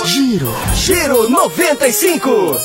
Giro 95.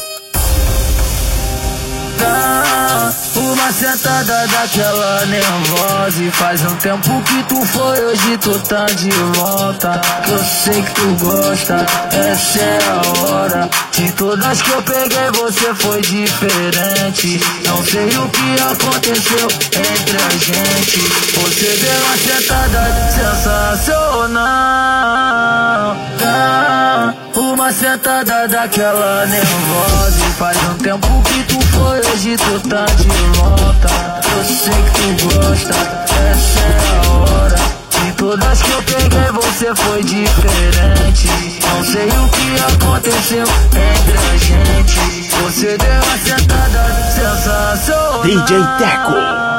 Uma sentada daquela nervosa. E faz um tempo que tu foi, hoje tu tá de volta. Eu sei que tu gosta, essa é a hora. De todas que eu peguei você foi diferente. Não sei o que aconteceu entre a gente. Você deu uma sentada sensacional. Uma sentada daquela nervosa. E faz um tempo que tu foi, hoje tu tá de volta. Eu sei que tu gosta, essa é a hora. De todas que eu peguei você foi diferente. Não sei o que aconteceu entre a gente. Você deu uma sentada sensacional. DJ Teco.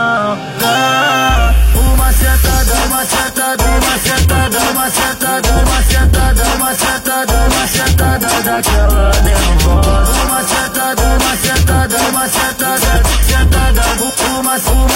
Uma sentada, uma sentada, uma sentada, uma sentada, uma sentada, uma sentada, uma sentada daquela nervosa. Uma sentada, uma sentada, uma sentada, sentada, uma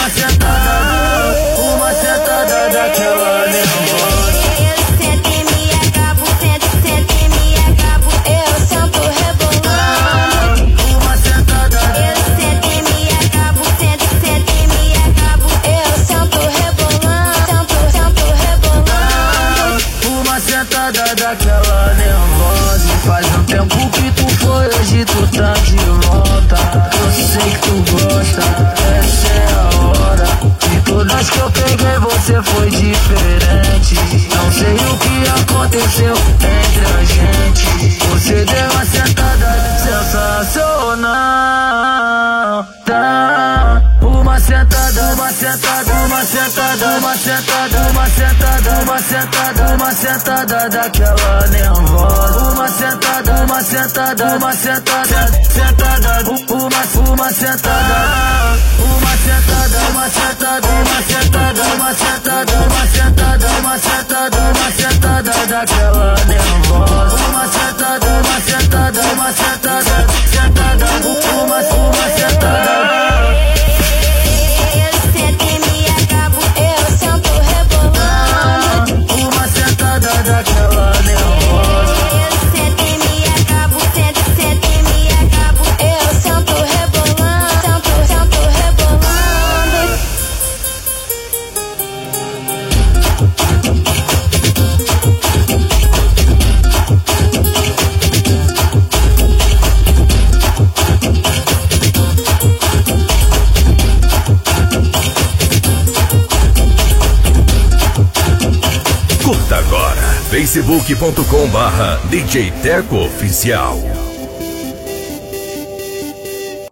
sentada daquela nervosa. Eu sento e me acabo, sento e me acabo, eu sento rebolando. Uma sentada. Eu sento e me acabo, sento e me acabo, eu sento rebolando, sento rebolando. Uma sentada daquela nervosa. E faz um tempo que tu foi, hoje tu tá de volta. Eu sei que tu gosta, essa é a hora. De todas que eu peguei você foi diferente. Não sei o que aconteceu entre a gente. Você deu uma sentada sensacional. Uma sentada, uma sentada, uma sentada, uma sentada, uma sentada, uma sentada, uma sentada daquela nervosa. Uma sentada, uma sentada, uma sentada, sentada, uma sentada, uma sentada, uma sentada, uma sentada, uma sentada, uma sentada, uma sentada, uma sentada daquela nervosa. Uma sentada, uma sentada, uma sentada, sentada, uma sentada. Eu sento e me acabo, eu sento rebolando. Uma sentada daquela nervosa. Eu sento e me acabo, sento e me acabo, eu sento rebolando, sento rebolando. Curta agora facebook.com/DJ Teco Oficial.